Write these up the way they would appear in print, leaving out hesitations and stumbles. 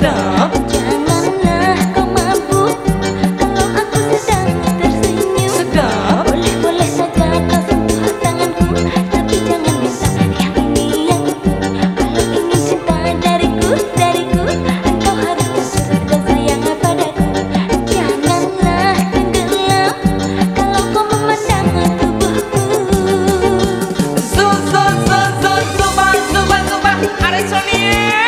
sedap. Janganlah kau mabuk kalau aku sedang tersenyum. Sedap. Boleh-boleh saja kau sentuh tanganku, tapi jangan minta yang ini yang itu. Kalau ingin cinta dariku, engkau harus jujur dan sayang padaku. Janganlah tenggelam kalau kau memandang tubuhku. Suba, Ares Sony.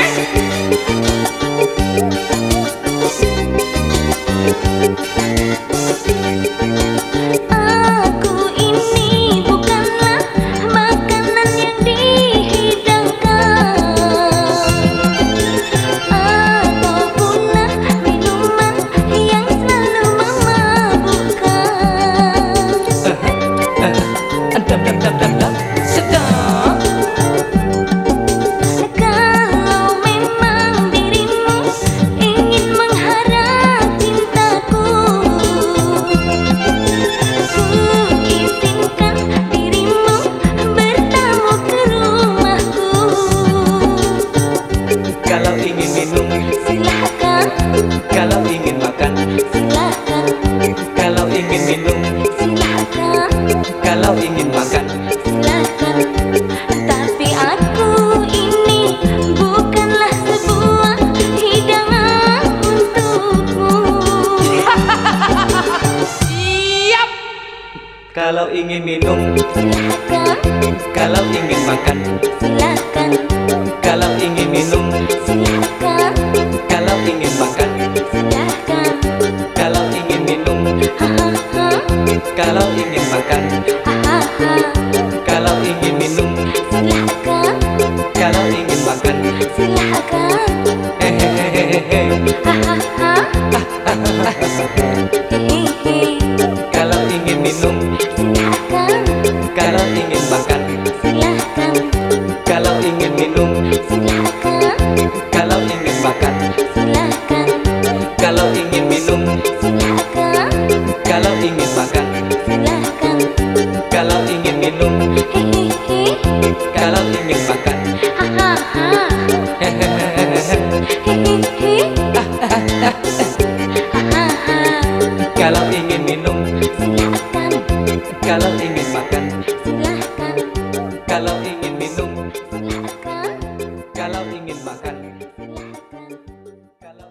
Aku ini bukanlah makanan yang dihidangkan, atau pula minuman yang selalu memabukkan. Sedap. Kalau memang dirimu ingin mengharap cintaku, ku izinkan dirimu bertamu ke rumahku. Kalau ingin minum, Silahkan, kalau ingin makan, silahkan, kalau ingin minum, silahkan, kalau ingin makan. silahkan. Tapi aku ini bukanlah sebuah hidangan untukmu. Siap. Kalau ingin minum, Silahkan, kalau ingin makan, silahkan, kalau ingin minum, silahkan, kalau ingin makan, silahkan. kalau ingin minum, Hahaha, kalau ingin makan, hahaha. kalau ingin minum, Silahkan, kalau ingin makan. silahkan. Hehehehe. Hahaha, hehehe. Kalau ingin minum, Silahkan, kalau ingin makan, silahkan, kalau ingin minum, silahkan, kalau ingin makan, silahkan, kalau ingin minum, silahkan, kalau ingin makan, silahkan. kalau ingin minum, Hehehe, kalau ingin makan. hahaha, Hehehehe. hehehe, hahaha. Kalau ingin minum, Silahkan, kalau